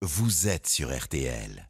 vous êtes sur RTL.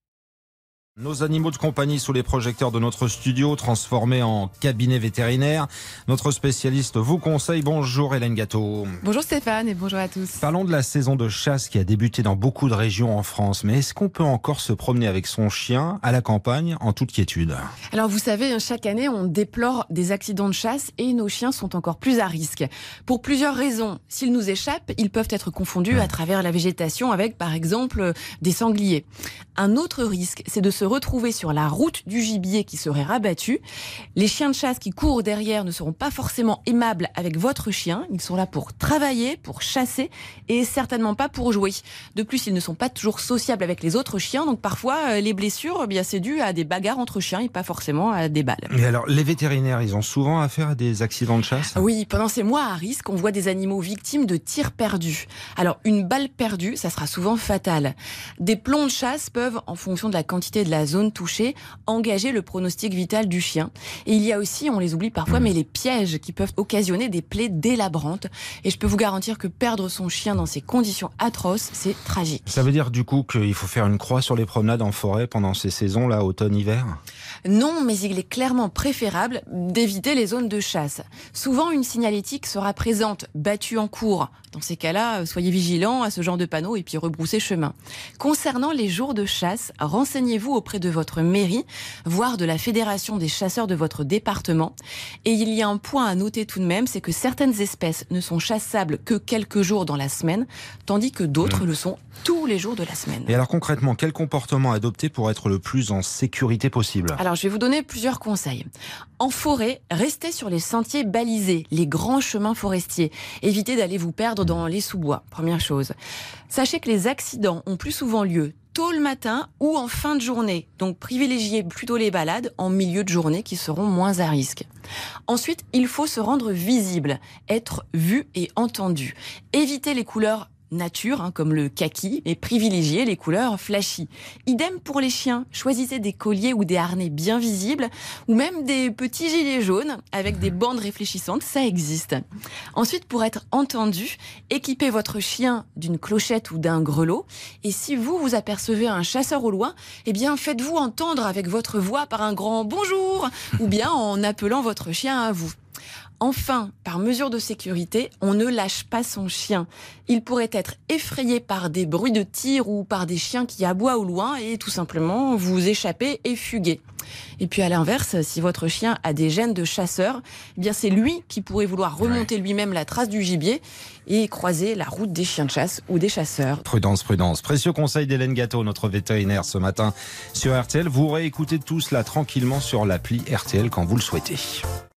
Nos animaux de compagnie sous les projecteurs de notre studio, transformés en cabinet vétérinaire. Notre spécialiste vous conseille. Bonjour Hélène Gâteau. Bonjour Stéphane et bonjour à tous. Parlons de la saison de chasse qui a débuté dans beaucoup de régions en France. Mais est-ce qu'on peut encore se promener avec son chien à la campagne en toute quiétude ? Alors vous savez, chaque année on déplore des accidents de chasse et nos chiens sont encore plus à risque. Pour plusieurs raisons. S'ils nous échappent, ils peuvent être confondus à travers la végétation avec par exemple des sangliers. Un autre risque, c'est de se retrouver sur la route du gibier qui serait rabattu. Les chiens de chasse qui courent derrière ne seront pas forcément aimables avec votre chien. Ils sont là pour travailler, pour chasser et certainement pas pour jouer. De plus, ils ne sont pas toujours sociables avec les autres chiens. Donc parfois, les blessures, c'est dû à des bagarres entre chiens et pas forcément à des balles. Et alors, les vétérinaires, ils ont souvent affaire à des accidents de chasse ? Oui, pendant ces mois à risque, on voit des animaux victimes de tirs perdus. Alors, une balle perdue, ça sera souvent fatal. Des plombs de chasse peuvent, en fonction de la quantité de la zone touchée, engager le pronostic vital du chien. Et il y a aussi, on les oublie parfois, mais les pièges qui peuvent occasionner des plaies délabrantes. Et je peux vous garantir que perdre son chien dans ces conditions atroces, c'est tragique. Ça veut dire du coup qu'il faut faire une croix sur les promenades en forêt pendant ces saisons-là, automne-hiver ? Non, mais il est clairement préférable d'éviter les zones de chasse. Souvent, une signalétique sera présente, battue en cours. Dans ces cas-là, soyez vigilants à ce genre de panneaux et puis rebroussez chemin. Concernant les jours de chasse, renseignez-vous auprès de votre mairie, voire de la fédération des chasseurs de votre département. Et il y a un point à noter tout de même, c'est que certaines espèces ne sont chassables que quelques jours dans la semaine, tandis que d'autres le sont tous les jours de la semaine. Et alors concrètement, quel comportement adopter pour être le plus en sécurité possible ? Alors je vais vous donner plusieurs conseils. En forêt, restez sur les sentiers balisés, les grands chemins forestiers. Évitez d'aller vous perdre dans les sous-bois, première chose. Sachez que les accidents ont plus souvent lieu tôt le matin ou en fin de journée. Donc privilégiez plutôt les balades en milieu de journée qui seront moins à risque. Ensuite, il faut se rendre visible, être vu et entendu. Évitez les couleurs nature, comme le kaki, et privilégier les couleurs flashy. Idem pour les chiens. Choisissez des colliers ou des harnais bien visibles, ou même des petits gilets jaunes avec des bandes réfléchissantes, ça existe. Ensuite, pour être entendu, équipez votre chien d'une clochette ou d'un grelot, et si vous apercevez un chasseur au loin, faites-vous entendre avec votre voix par un grand bonjour, ou bien en appelant votre chien à vous. Enfin, par mesure de sécurité, on ne lâche pas son chien. Il pourrait être effrayé par des bruits de tir ou par des chiens qui aboient au loin et tout simplement vous échapper et fuguer. Et puis à l'inverse, si votre chien a des gènes de chasseur, c'est lui qui pourrait vouloir remonter lui-même la trace du gibier et croiser la route des chiens de chasse ou des chasseurs. Prudence, prudence. Précieux conseil d'Hélène Gâteau, notre vétérinaire ce matin sur RTL. Vous réécoutez tout cela tranquillement sur l'appli RTL quand vous le souhaitez.